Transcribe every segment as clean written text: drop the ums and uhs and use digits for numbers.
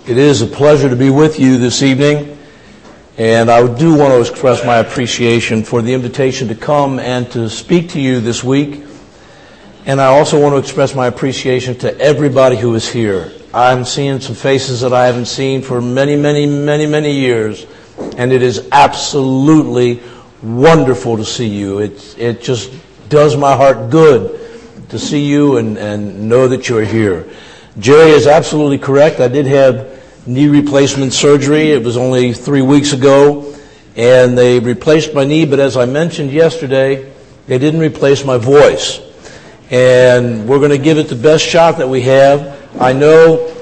It is a pleasure to be with you this evening, and I do want to express my appreciation for the invitation to come and to speak to you this week. And I also want to express my appreciation to everybody who is here. I'm seeing some faces that I haven't seen for many years, and it is absolutely wonderful to see you. It just does my heart good to see you and know that you're here. Jerry is absolutely correct. I did have knee replacement surgery. It was only 3 weeks ago, and they replaced my knee, but as I mentioned yesterday, they didn't replace my voice. And we're going to give it the best shot that we have. I know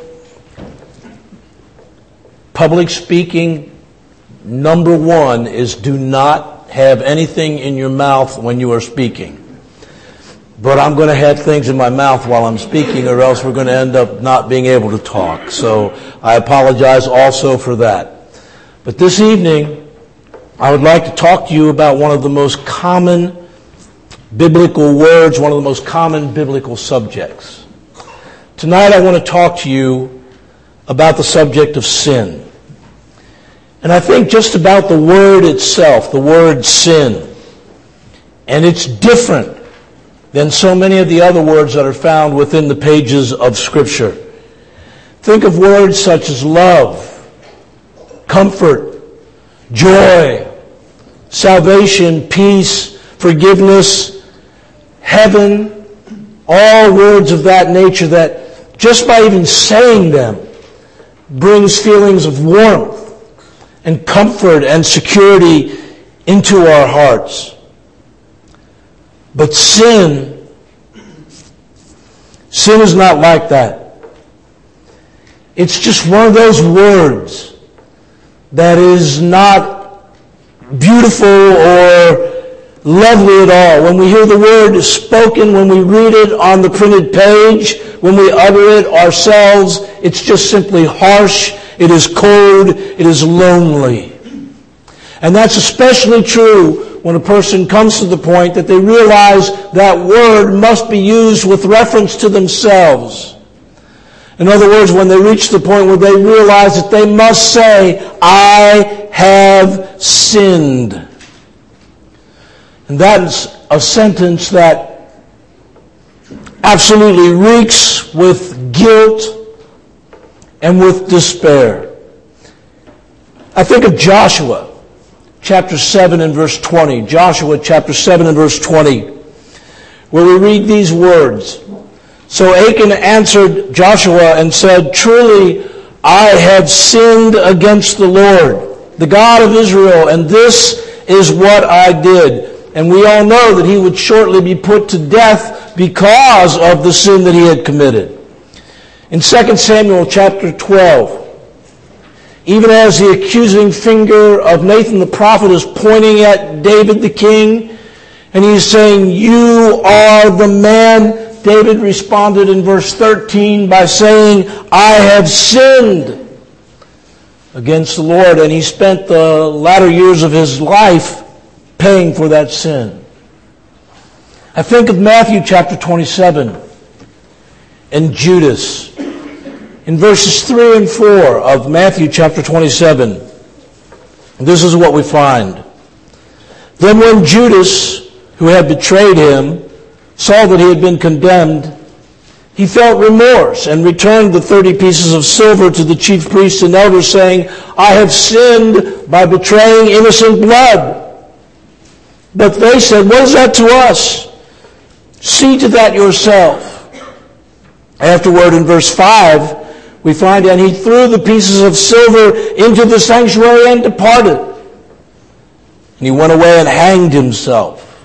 public speaking, number one, is do not have anything in your mouth when you are speaking. But I'm going to have things in my mouth while I'm speaking, or else we're going to end up not being able to talk. So I apologize also for that. But this evening, I would like to talk to you about one of the most common biblical words, one of the most common biblical subjects. Tonight I want to talk to you about the subject of sin. And I think just about the word itself, the word sin. And it's different than so many of the other words that are found within the pages of Scripture. Think of words such as love, comfort, joy, salvation, peace, forgiveness, heaven, all words of that nature that just by even saying them brings feelings of warmth and comfort and security into our hearts. But sin is not like that. It's just one of those words that is not beautiful or lovely at all. When we hear the word spoken, when we read it on the printed page, when we utter it ourselves, it's just simply harsh, it is cold, it is lonely. And that's especially true when a person comes to the point that they realize that word must be used with reference to themselves. In other words, when they reach the point where they realize that they must say, I have sinned. And that's a sentence that absolutely reeks with guilt and with despair. I think of Joshua. Chapter 7 and verse 20. Joshua chapter 7 and verse 20. Where we read these words. So Achan answered Joshua and said, Truly I have sinned against the Lord, the God of Israel, and this is what I did. And we all know that he would shortly be put to death because of the sin that he had committed. In 2 Samuel chapter 12, even as the accusing finger of Nathan the prophet is pointing at David the king, and he's saying, You are the man, David responded in verse 13 by saying, I have sinned against the Lord. And he spent the latter years of his life paying for that sin. I think of Matthew chapter 27 and Judas. In verses 3 and 4 of Matthew chapter 27, this is what we find. Then when Judas, who had betrayed him, saw that he had been condemned, he felt remorse and returned the 30 pieces of silver to the chief priests and elders, saying, I have sinned by betraying innocent blood. But they said, What is that to us? See to that yourself. Afterward, in verse 5, we find, and he threw the pieces of silver into the sanctuary and departed. And he went away and hanged himself.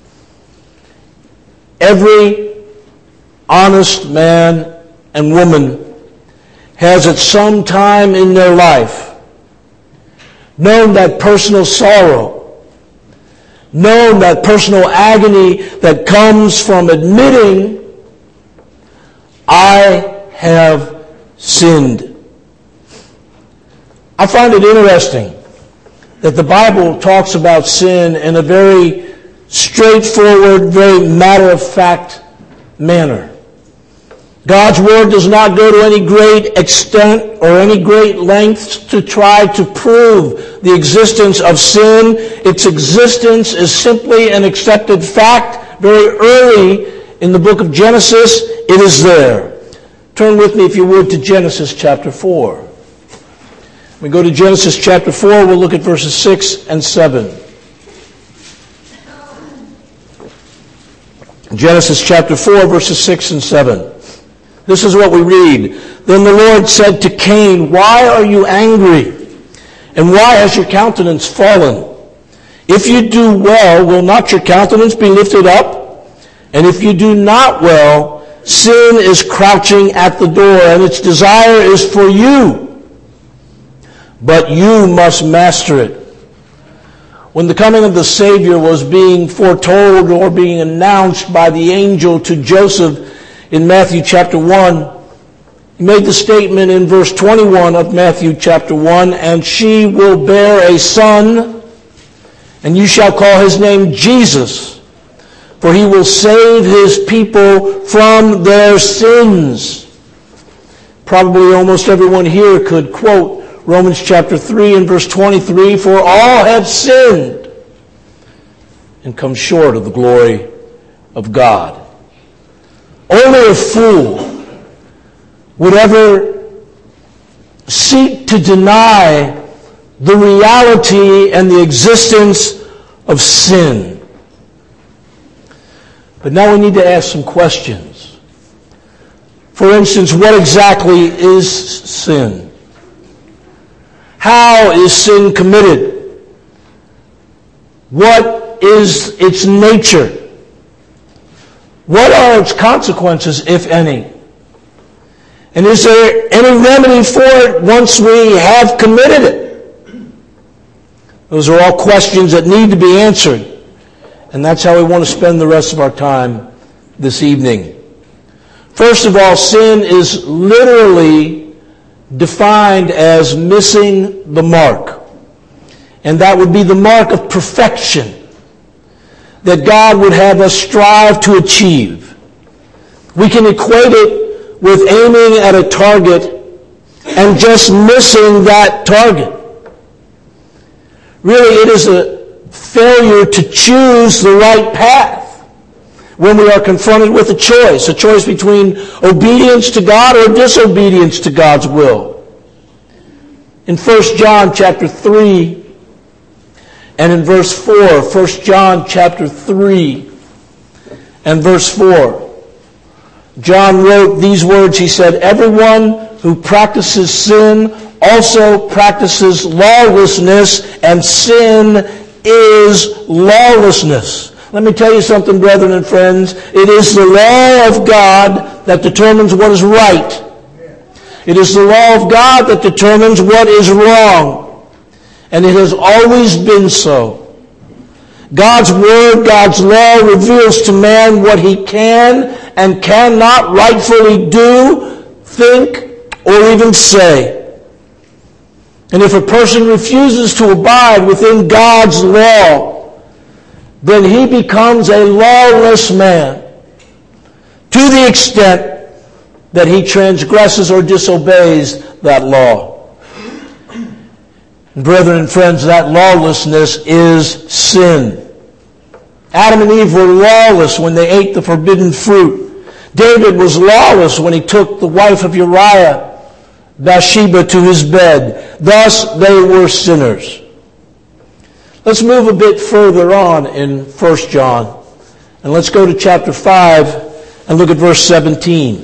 Every honest man and woman has at some time in their life known that personal sorrow, known that personal agony that comes from admitting, I have sinned. I find it interesting that the Bible talks about sin in a very straightforward, very matter-of-fact manner. God's Word does not go to any great extent or any great lengths to try to prove the existence of sin. Its existence is simply an accepted fact. Very early in the book of Genesis, it is there. Turn with me, if you would, to Genesis chapter 4. We go to Genesis chapter 4, we'll look at verses 6 and 7. Genesis chapter 4, verses 6 and 7. This is what we read. Then the Lord said to Cain, "Why are you angry? And why has your countenance fallen? If you do well, will not your countenance be lifted up? And if you do not well, sin is crouching at the door, and its desire is for you, but you must master it." When the coming of the Savior was being foretold or being announced by the angel to Joseph in Matthew chapter 1, he made the statement in verse 21 of Matthew chapter 1, "And she will bear a son, and you shall call his name Jesus, for he will save his people from their sins." Probably almost everyone here could quote Romans chapter 3 and verse 23, "For all have sinned and come short of the glory of God." Only a fool would ever seek to deny the reality and the existence of sin. But now we need to ask some questions. For instance, what exactly is sin? How is sin committed? What is its nature? What are its consequences, if any? And is there any remedy for it once we have committed it? Those are all questions that need to be answered. And that's how we want to spend the rest of our time this evening. First of all, sin is literally defined as missing the mark. And that would be the mark of perfection that God would have us strive to achieve. We can equate it with aiming at a target and just missing that target. Really, it is a failure to choose the right path when we are confronted with a choice between obedience to God or disobedience to God's will. In 1 John chapter 3 and in verse 4, 1 John chapter 3 and verse 4, John wrote these words. He said, "Everyone who practices sin also practices lawlessness, and sin is lawlessness." Let me tell you something, brethren and friends. It is the law of God that determines what is right. It is the law of God that determines what is wrong. And it has always been so. God's Word, God's law reveals to man what he can and cannot rightfully do, think, or even say. And if a person refuses to abide within God's law, then he becomes a lawless man to the extent that he transgresses or disobeys that law. Brethren and friends, that lawlessness is sin. Adam and Eve were lawless when they ate the forbidden fruit. David was lawless when he took the wife of Uriah, Bathsheba, to his bed. Thus they were sinners. Let's move a bit further on in 1 John. And let's go to chapter 5 and look at verse 17.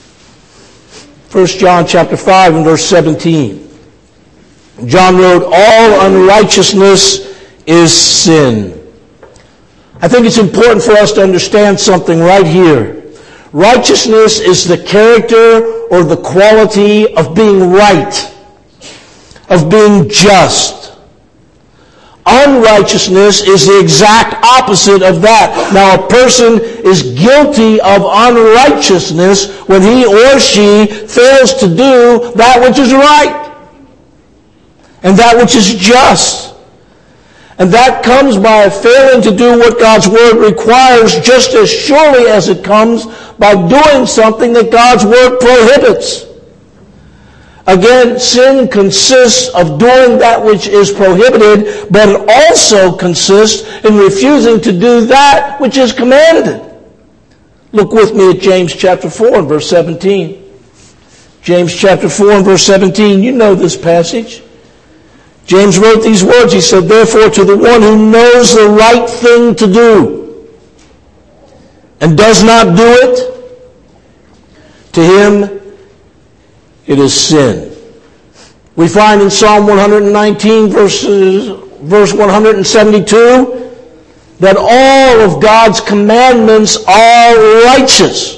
1 John chapter 5 and verse 17. John wrote, "All unrighteousness is sin." I think it's important for us to understand something right here. Righteousness is the character or the quality of being right, of being just. Unrighteousness is the exact opposite of that. Now, a person is guilty of unrighteousness when he or she fails to do that which is right and that which is just. And that comes by failing to do what God's Word requires just as surely as it comes by doing something that God's Word prohibits. Again, sin consists of doing that which is prohibited, but it also consists in refusing to do that which is commanded. Look with me at James chapter 4 and verse 17. James chapter 4 and verse 17, you know this passage. James wrote these words. He said, "Therefore to the one who knows the right thing to do and does not do it, to him it is sin." We find in Psalm 119 verse 172 that all of God's commandments are righteous.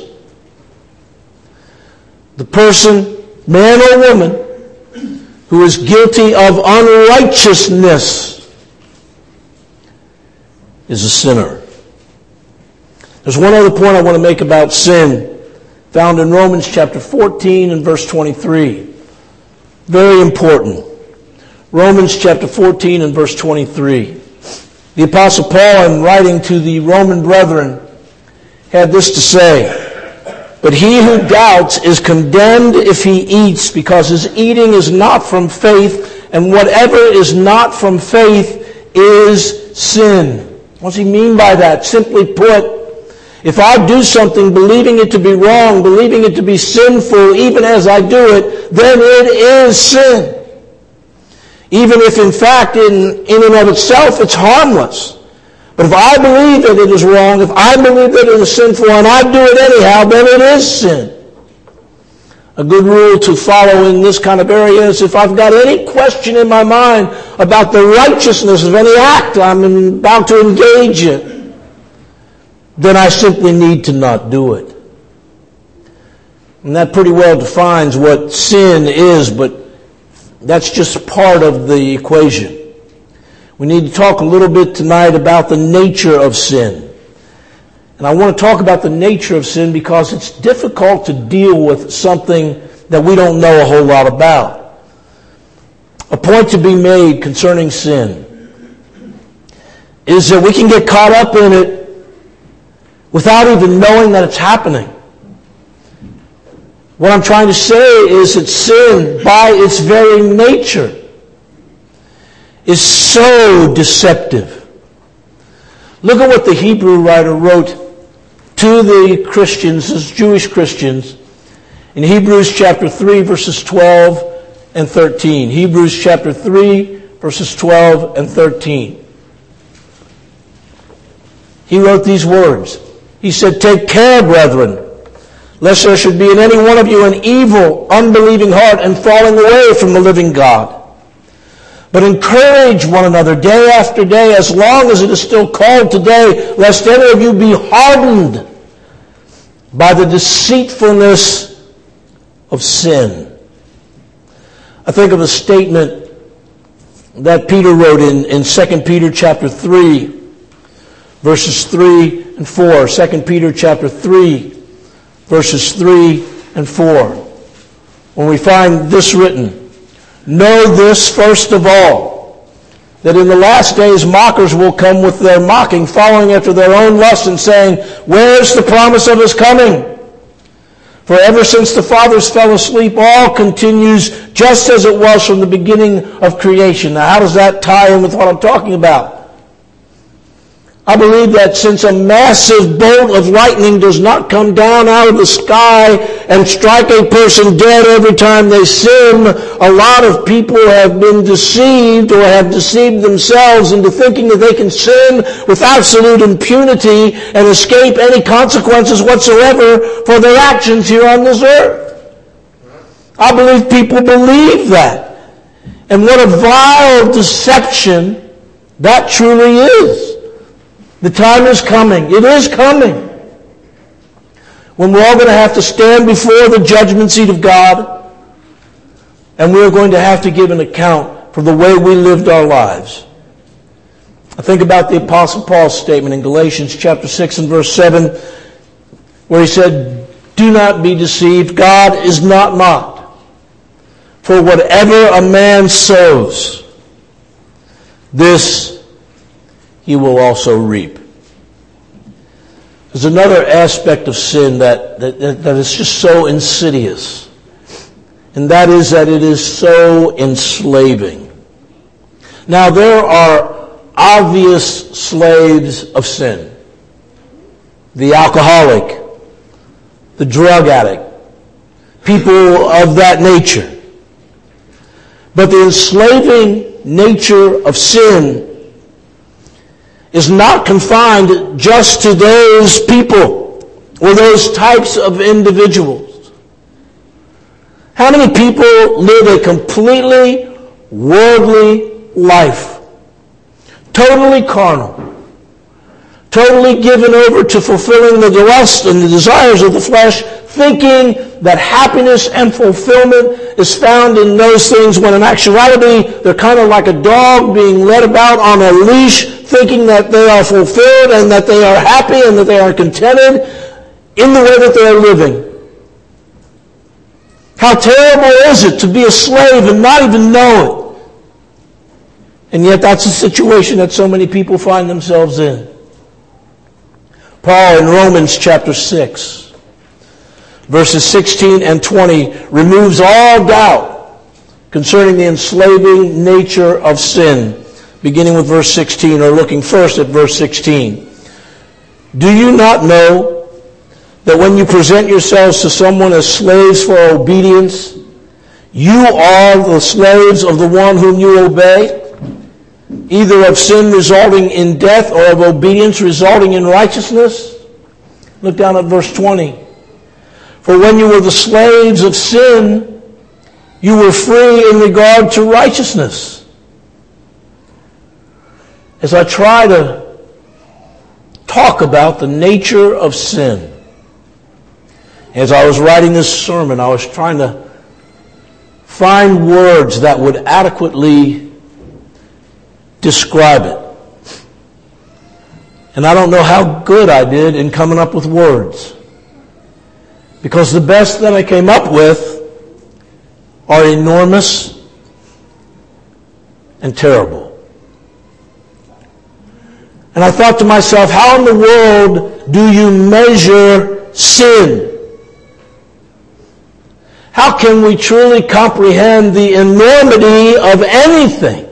The person, man or woman, who is guilty of unrighteousness is a sinner. There's one other point I want to make about sin, found in Romans chapter 14 and verse 23. Very important. Romans chapter 14 and verse 23. The Apostle Paul, in writing to the Roman brethren, had this to say: "But he who doubts is condemned if he eats, because his eating is not from faith, and whatever is not from faith is sin." What does he mean by that? Simply put, if I do something believing it to be wrong, believing it to be sinful, even as I do it, then it is sin. Even if in fact, in and of itself, it's harmless. But if I believe that it is wrong, if I believe that it is sinful, and I do it anyhow, then it is sin. A good rule to follow in this kind of area is if I've got any question in my mind about the righteousness of any act I'm about to engage in, then I simply need to not do it. And that pretty well defines what sin is, but that's just part of the equation. We need to talk a little bit tonight about the nature of sin. And I want to talk about the nature of sin because it's difficult to deal with something that we don't know a whole lot about. A point to be made concerning sin is that we can get caught up in it without even knowing that it's happening. What I'm trying to say is that sin, by its very nature, is so deceptive. Look at what the Hebrew writer wrote to the Christians, as Jewish Christians, in Hebrews chapter 3, verses 12 and 13. Hebrews chapter 3, verses 12 and 13. He wrote these words. He said, "Take care, brethren, lest there should be in any one of you an evil, unbelieving heart and falling away from the living God. But encourage one another day after day, as long as it is still called today, lest any of you be hardened by the deceitfulness of sin." I think of a statement that Peter wrote in 2 Peter chapter 3, verses 3 and 4. 2 Peter chapter 3, verses 3 and 4. When we find this written, "Know this first of all, that in the last days mockers will come with their mocking, following after their own lust and saying, 'Where is the promise of his coming?' For ever since the fathers fell asleep, all continues just as it was from the beginning of creation." Now, how does that tie in with what I'm talking about? I believe that since a massive bolt of lightning does not come down out of the sky and strike a person dead every time they sin, a lot of people have been deceived or have deceived themselves into thinking that they can sin with absolute impunity and escape any consequences whatsoever for their actions here on this earth. I believe people believe that. And what a vile deception that truly is. The time is coming. It is coming. When we're all going to have to stand before the judgment seat of God, and we're going to have to give an account for the way we lived our lives. I think about the Apostle Paul's statement in Galatians chapter 6 and verse 7, where he said, "Do not be deceived. God is not mocked. For whatever a man sows, this he will also reap. There's another aspect of sin that is just so insidious, and that is that it is so enslaving. Now, there are obvious slaves of sin. The alcoholic, the drug addict, people of that nature. But the enslaving nature of sin is not confined just to those people or those types of individuals. How many people live a completely worldly life? Totally carnal. Totally given over to fulfilling the lust and the desires of the flesh, thinking that happiness and fulfillment is found in those things, when in actuality they're kind of like a dog being led about on a leash, thinking that they are fulfilled and that they are happy and that they are contented in the way that they are living. How terrible is it to be a slave and not even know it? And yet that's the situation that so many people find themselves in. Paul in Romans chapter 6, verses 16 and 20, removes all doubt concerning the enslaving nature of sin, beginning with verse 16, or looking first at verse 16. Do you not know that when you present yourselves to someone as slaves for obedience, you are the slaves of the one whom you obey, either of sin resulting in death or of obedience resulting in righteousness? Look down at verse 20. For when you were the slaves of sin, you were free in regard to righteousness. As I try to talk about the nature of sin, as I was writing this sermon, I was trying to find words that would adequately describe it. And I don't know how good I did in coming up with words, because the best that I came up with are enormous and terrible. And I thought to myself, how in the world do you measure sin? How can we truly comprehend the enormity of anything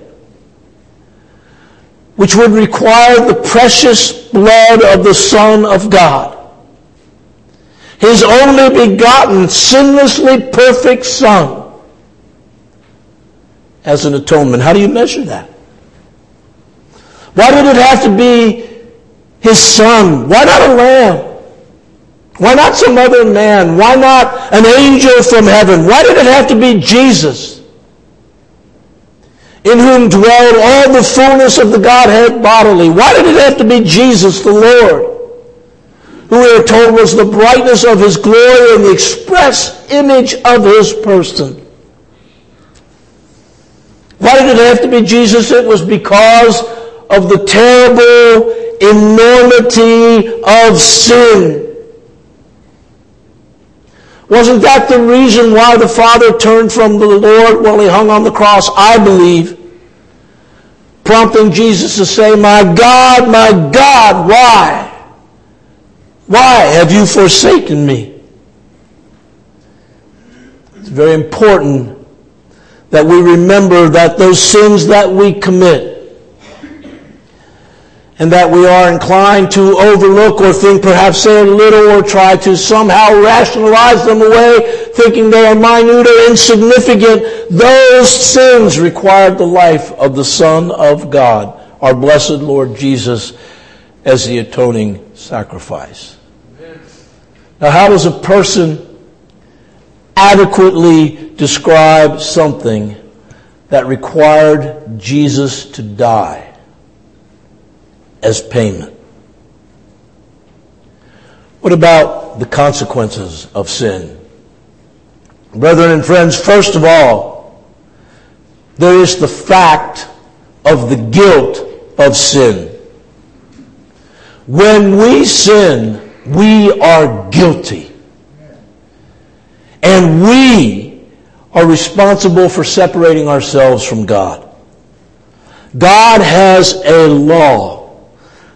which would require the precious blood of the Son of God, His only begotten, sinlessly perfect Son, as an atonement? How do you measure that? Why did it have to be His Son? Why not a lamb? Why not some other man? Why not an angel from heaven? Why did it have to be Jesus, in whom dwelled all the fullness of the Godhead bodily? Why did it have to be Jesus the Lord, who we are told was the brightness of His glory and the express image of His person? Why did it have to be Jesus? It was because of the terrible enormity of sin. Wasn't that the reason why the Father turned from the Lord while He hung on the cross? I believe, prompting Jesus to say, my God, why? Why have you forsaken me? It's very important that we remember that those sins that we commit and that we are inclined to overlook or think perhaps they're little, or try to somehow rationalize them away, thinking they are minute or insignificant, those sins required the life of the Son of God, our blessed Lord Jesus, as the atoning sacrifice. Now, how does a person adequately describe something that required Jesus to die as payment? What about the consequences of sin? Brethren and friends, first of all, there is the fact of the guilt of sin. When we sin, we are guilty. And we are responsible for separating ourselves from God. God has a law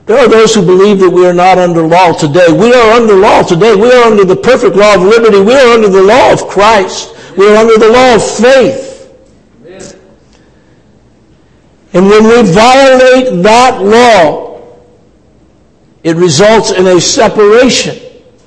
There are those who believe that we are not under law today. We are under law today. We are under the perfect law of liberty. We are under the law of Christ. We are under the law of faith. Amen. And when we violate that law, it results in a separation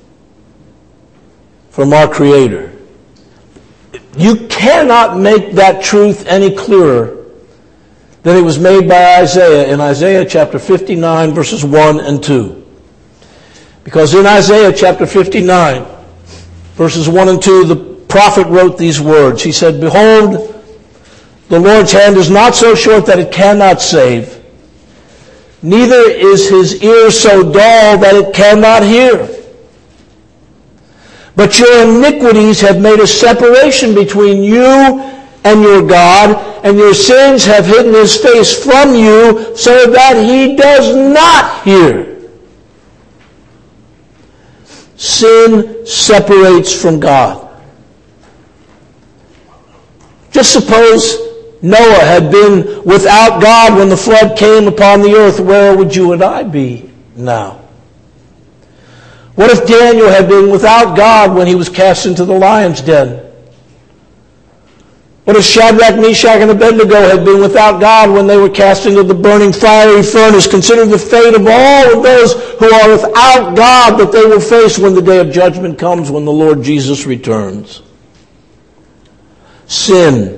from our Creator. You cannot make that truth any clearer than it was made by Isaiah in Isaiah chapter 59, verses 1 and 2. Because in Isaiah chapter 59, verses 1 and 2, the prophet wrote these words. He said, "Behold, the Lord's hand is not so short that it cannot save, neither is his ear so dull that it cannot hear. But your iniquities have made a separation between you and your God, and your sins have hidden his face from you so that he does not hear." Sin separates from God. Just suppose Noah had been without God when the flood came upon the earth. Where would you and I be now? What if Daniel had been without God when he was cast into the lion's den? What if Shadrach, Meshach, and Abednego had been without God when they were cast into the burning fiery furnace? Consider the fate of all of those who are without God that they will face when the day of judgment comes, when the Lord Jesus returns. Sin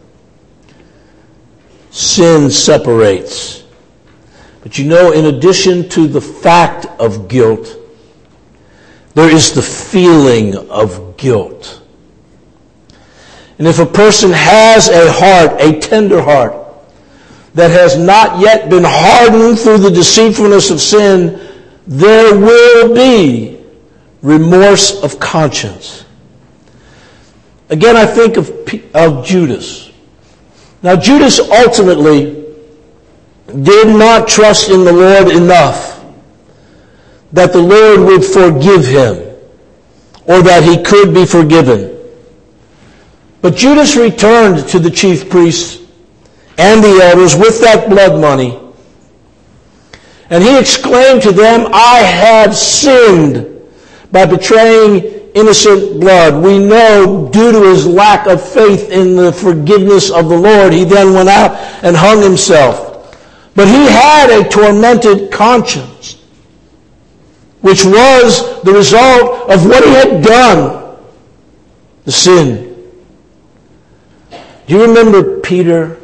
separates. But you know, in addition to the fact of guilt, there is the feeling of guilt. And if a person has a heart, a tender heart, that has not yet been hardened through the deceitfulness of sin, there will be remorse of conscience. Again, I think of Judas. Now, Judas ultimately did not trust in the Lord enough that the Lord would forgive him, or that he could be forgiven. But Judas returned to the chief priests and the elders with that blood money, and he exclaimed to them, "I have sinned by betraying innocent blood." We know, due to his lack of faith in the forgiveness of the Lord, he then went out and hung himself. But he had a tormented conscience, which was the result of what he had done, the sin. Do you remember Peter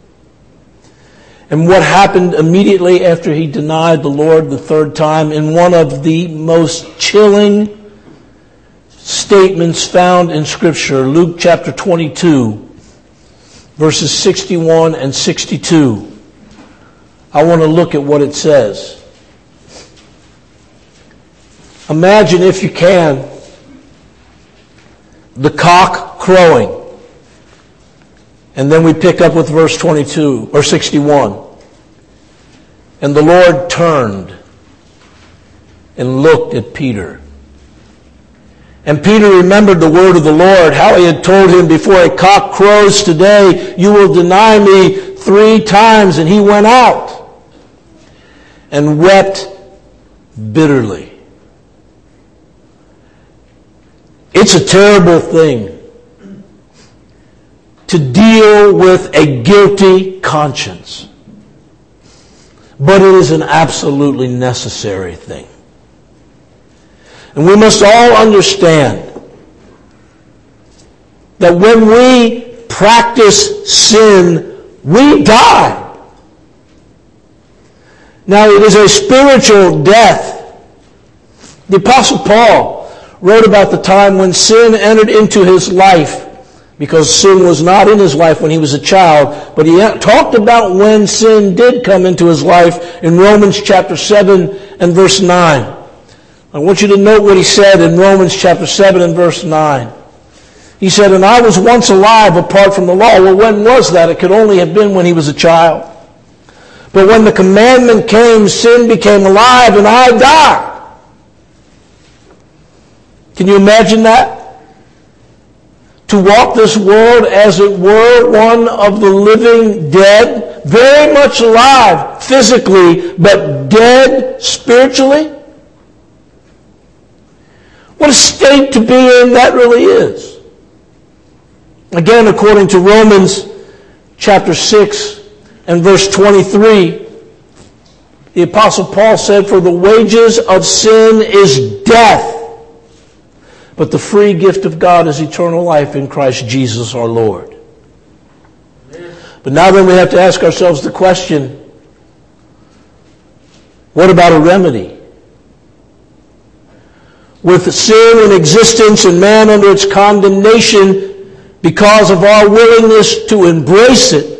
and what happened immediately after he denied the Lord the third time in one of the most chilling statements found in Scripture, Luke chapter 22, verses 61 and 62. I want to look at what it says. Imagine, if you can, the cock crowing. And then we pick up with verse 22 or 61. "And the Lord turned and looked at Peter. And Peter remembered the word of the Lord, how he had told him, 'Before a cock crows today, you will deny me 3 times.' And he went out and wept bitterly." It's a terrible thing to deal with a guilty conscience, but it is an absolutely necessary thing. And we must all understand that when we practice sin, we die. Now, it is a spiritual death. The Apostle Paul wrote about the time when sin entered into his life, because sin was not in his life when he was a child, but he talked about when sin did come into his life in Romans chapter 7 and verse 9. I want you to note what he said in Romans chapter 7 and verse 9. He said, "And I was once alive apart from the law." Well, when was that? It could only have been when he was a child. "But when the commandment came, sin became alive, and I died." Can you imagine that? To walk this world as it were one of the living dead, very much alive physically, but dead spiritually? What a state to be in that really is. Again, according to Romans chapter 6 and verse 23, the Apostle Paul said, "For the wages of sin is death, but the free gift of God is eternal life in Christ Jesus our Lord." But now then we have to ask ourselves the question, what about a remedy? With sin in existence and man under its condemnation because of our willingness to embrace it,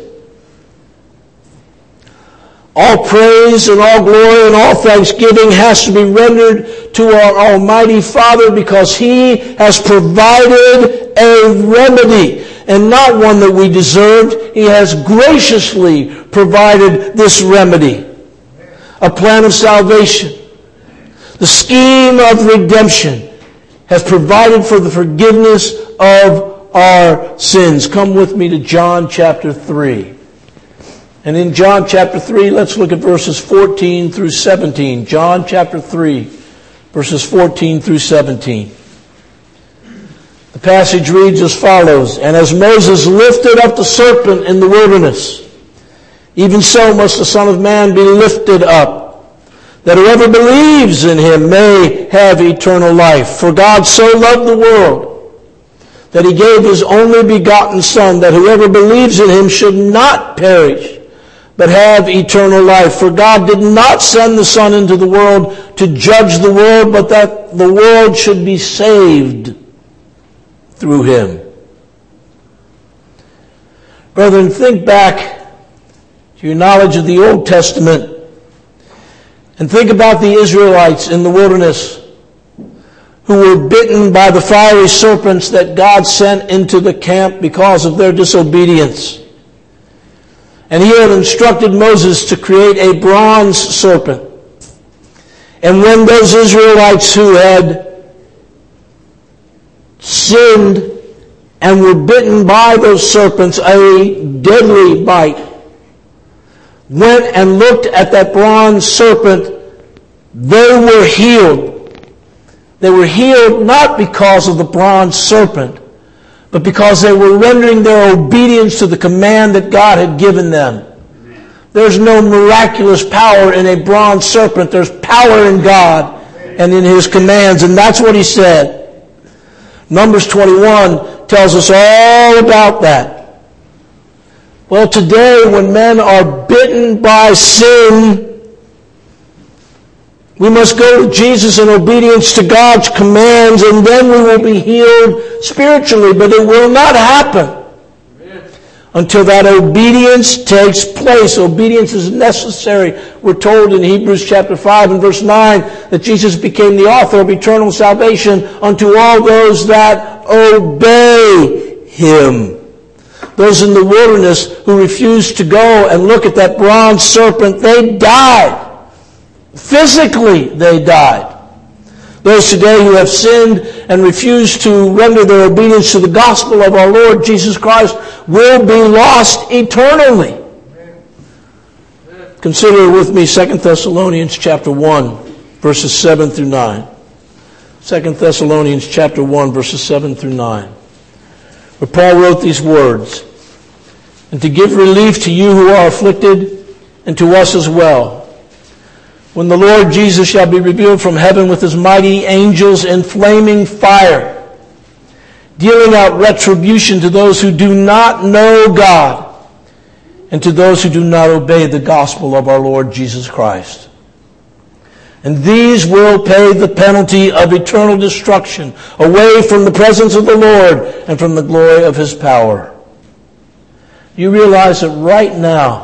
all praise and all glory and all thanksgiving has to be rendered to our Almighty Father because He has provided a remedy, and not one that we deserved. He has graciously provided this remedy. A plan of salvation. The scheme of redemption has provided for the forgiveness of our sins. Come with me to John chapter 3. And in John chapter 3, let's look at verses 14 through 17. John chapter 3, verses 14 through 17. The passage reads as follows, "And as Moses lifted up the serpent in the wilderness, even so must the Son of Man be lifted up, that whoever believes in Him may have eternal life. For God so loved the world, that He gave His only begotten Son, that whoever believes in Him should not perish, but have eternal life. For God did not send the Son into the world to judge the world, but that the world should be saved through Him." Brethren, think back to your knowledge of the Old Testament and think about the Israelites in the wilderness who were bitten by the fiery serpents that God sent into the camp because of their disobedience. And He had instructed Moses to create a bronze serpent. And when those Israelites who had sinned and were bitten by those serpents, a deadly bite, went and looked at that bronze serpent, they were healed. They were healed not because of the bronze serpent, but because they were rendering their obedience to the command that God had given them. There's no miraculous power in a bronze serpent. There's power in God and in His commands, and that's what He said. Numbers 21 tells us all about that. Well, today when men are bitten by sin, we must go to Jesus in obedience to God's commands, and then we will be healed spiritually. But it will not happen until that obedience takes place. Obedience is necessary. We're told in Hebrews chapter 5 and verse 9 that Jesus became the author of eternal salvation unto all those that obey Him. Those in the wilderness who refused to go and look at that bronze serpent, they died. Physically, they died. Those today who have sinned and refuse to render their obedience to the gospel of our Lord Jesus Christ will be lost eternally. Consider with me 2 Thessalonians chapter 1, verses 7 through 9. 2 Thessalonians chapter 1, verses 7 through 9. Where Paul wrote these words, "And to give relief to you who are afflicted, and to us as well, when the Lord Jesus shall be revealed from heaven with His mighty angels in flaming fire, dealing out retribution to those who do not know God, and to those who do not obey the gospel of our Lord Jesus Christ. And these will pay the penalty of eternal destruction, away from the presence of the Lord and from the glory of His power." You realize that right now,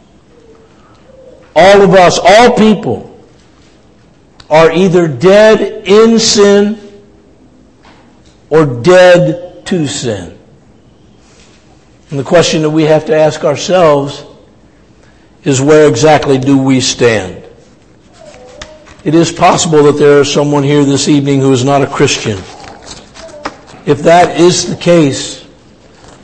all of us, all people, are either dead in sin or dead to sin. And the question that we have to ask ourselves is, where exactly do we stand? It is possible that there is someone here this evening who is not a Christian. If that is the case,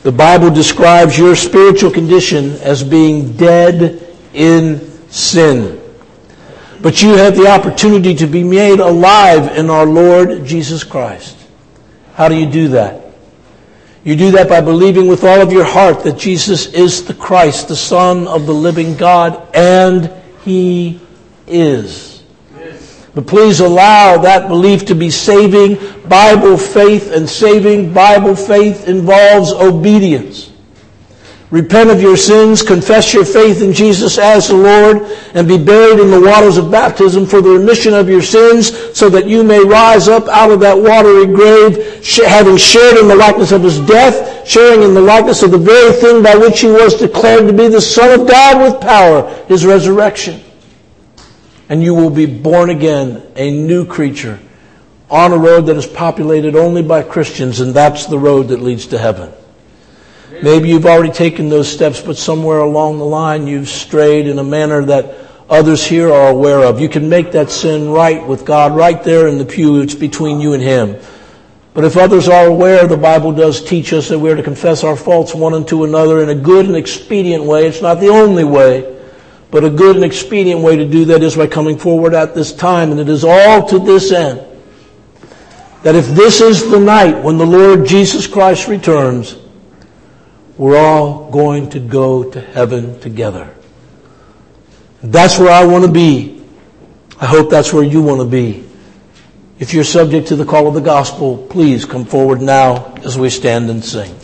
The Bible describes your spiritual condition as being dead in sin. But you have the opportunity to be made alive in our Lord Jesus Christ. How do you do that? You do that by believing with all of your heart that Jesus is the Christ, the Son of the living God, and He is. But please allow that belief to be saving Bible faith, and saving Bible faith involves obedience. Repent of your sins, confess your faith in Jesus as the Lord, and be buried in the waters of baptism for the remission of your sins, so that you may rise up out of that watery grave, having shared in the likeness of His death, sharing in the likeness of the very thing by which He was declared to be the Son of God with power, His resurrection. And you will be born again, a new creature, on a road that is populated only by Christians, and that's the road that leads to heaven. Maybe you've already taken those steps, but somewhere along the line you've strayed in a manner that others here are aware of. You can make that sin right with God right there in the pew. It's between you and Him. But if others are aware, the Bible does teach us that we're to confess our faults one unto another in a good and expedient way. It's not the only way, but a good and expedient way to do that is by coming forward at this time. And it is all to this end, that if this is the night when the Lord Jesus Christ returns, we're all going to go to heaven together. That's where I want to be. I hope that's where you want to be. If you're subject to the call of the gospel, please come forward now as we stand and sing.